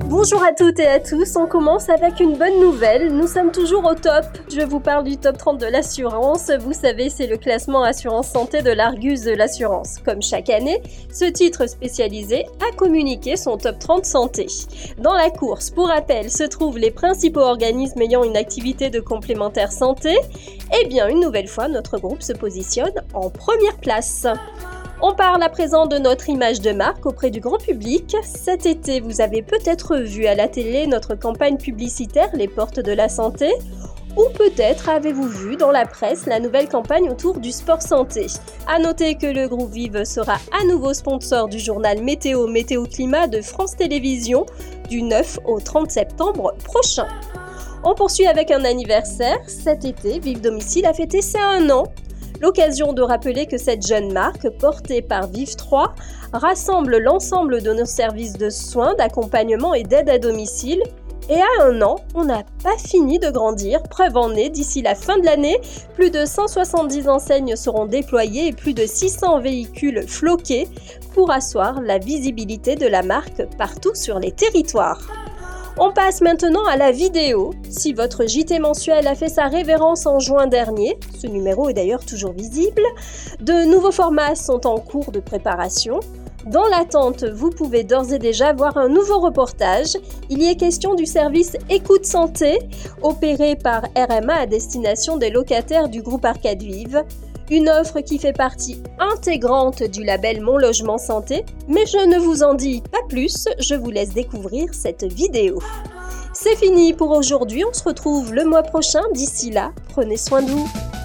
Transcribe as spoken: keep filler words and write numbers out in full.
Bonjour à toutes et à tous, on commence avec une bonne nouvelle, nous sommes toujours au top. Je vous parle du top trente de l'assurance, vous savez c'est le classement assurance santé de l'Argus de l'assurance. Comme chaque année, ce titre spécialisé a communiqué son top trente santé. Dans la course, pour rappel, se trouvent les principaux organismes ayant une activité de complémentaire santé. Et bien une nouvelle fois, notre groupe se positionne en première place. On parle à présent de notre image de marque auprès du grand public. Cet été, vous avez peut-être vu à la télé notre campagne publicitaire Les Portes de la Santé, ou peut-être avez-vous vu dans la presse la nouvelle campagne autour du sport santé. À noter que le groupe Vive sera à nouveau sponsor du journal Météo Météo Climat de France Télévisions du neuf au trente septembre prochain. On poursuit avec un anniversaire. Cet été, Vive Domicile a fêté ses un an. L'occasion de rappeler que cette jeune marque, portée par Vive trois, rassemble l'ensemble de nos services de soins, d'accompagnement et d'aide à domicile. Et à un an, on n'a pas fini de grandir. Preuve en est, d'ici la fin de l'année, plus de cent soixante-dix enseignes seront déployées et plus de six cents véhicules floqués pour asseoir la visibilité de la marque partout sur les territoires. On passe maintenant à la vidéo. Si votre J T mensuel a fait sa révérence en juin dernier, ce numéro est d'ailleurs toujours visible, de nouveaux formats sont en cours de préparation. Dans l'attente, vous pouvez d'ores et déjà voir un nouveau reportage. Il y est question du service Écoute Santé, opéré par R M A à destination des locataires du groupe Arcade Vive. Une offre qui fait partie intégrante du label Mon Logement Santé, mais je ne vous en dis pas plus, je vous laisse découvrir cette vidéo. C'est fini pour aujourd'hui, on se retrouve le mois prochain, d'ici là, prenez soin de vous.